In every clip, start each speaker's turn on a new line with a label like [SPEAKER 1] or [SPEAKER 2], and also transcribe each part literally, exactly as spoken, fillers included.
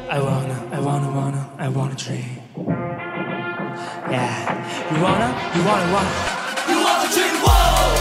[SPEAKER 1] I wanna, I wanna, wanna, I wanna dream. Yeah, you wanna, you wanna, wanna, you wanna dream. Whoa!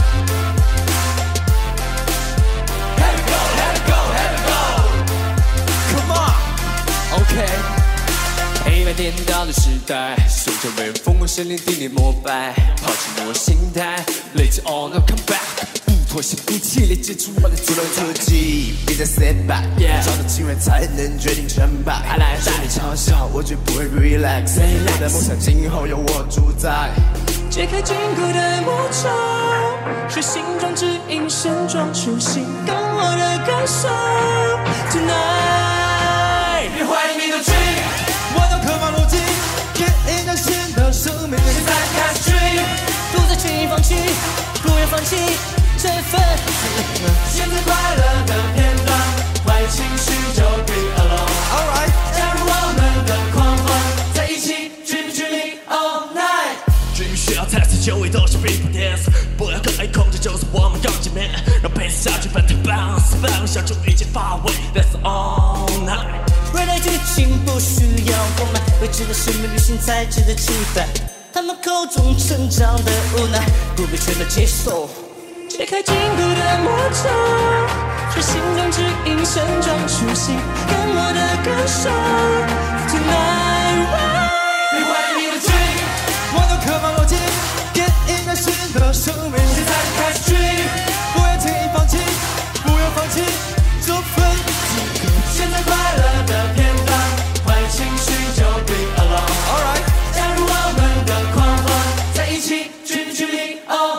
[SPEAKER 1] Have it go, have it go, have it go. Come on, okay. 黑白颠倒的时代，手中没人疯狂神灵定点膜拜，抛弃我心态 ，Let's all now come back。妥协不气力，接触我的主动出击，别再 set back， 找到机会才能决定成败。受你嘲笑，我绝不会 relax。我的梦想今后由我主宰。解开禁锢的魔咒，是心中指引，盛装出行，跟我的感受。Tonight， 别怀疑你的 dream， 我的刻板逻辑，给一个新的生命。现在开始 dream， 不再轻易放弃，不要放弃。这份现在快乐的片段，坏情绪就 bring along。Alright， 加入我们的狂欢，在一起 dream dreaming all night。dream 需要 test， 周围都是 people dance， 不要刻意控制，就是我们刚见面，让 pace 下去，反弹 bounce， 反向中一切发威 ，That's all night。未来剧情不需要丰满，未知的生命旅行才值得期待。他们口中成长的无奈，不必全都接受。解开禁锢的魔咒，是心中指引，盛装出行，跟我的感受。Tonight， 别怀疑你的 dream， 我的刻板逻辑，给一个新的生命。现在开始 dream， 不要轻易放弃，不要放弃这份资格。现在快乐的片段，坏情绪就 bring along。Alright， 加入我们的狂欢，在一起 dream dreaming all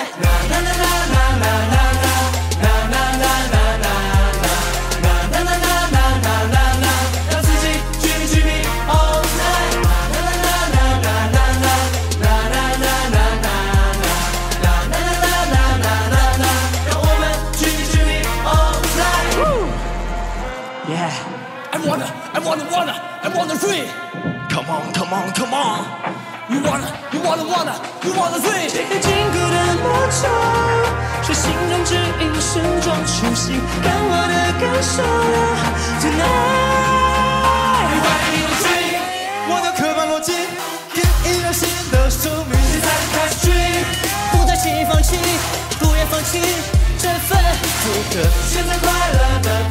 [SPEAKER 1] night。I wanna, wanna, I wanna free. Come on, come on, come on. You wanna, you wanna, wanna, you wanna free. 解开禁锢的魔咒，是心中指引，盛装出行，跟我的感受。Tonight， 别怀疑你的 dream， 我的刻板逻辑，给一个新的生命。现在开始 dream， 不再轻易放弃，不要放弃这份资格。现在快乐的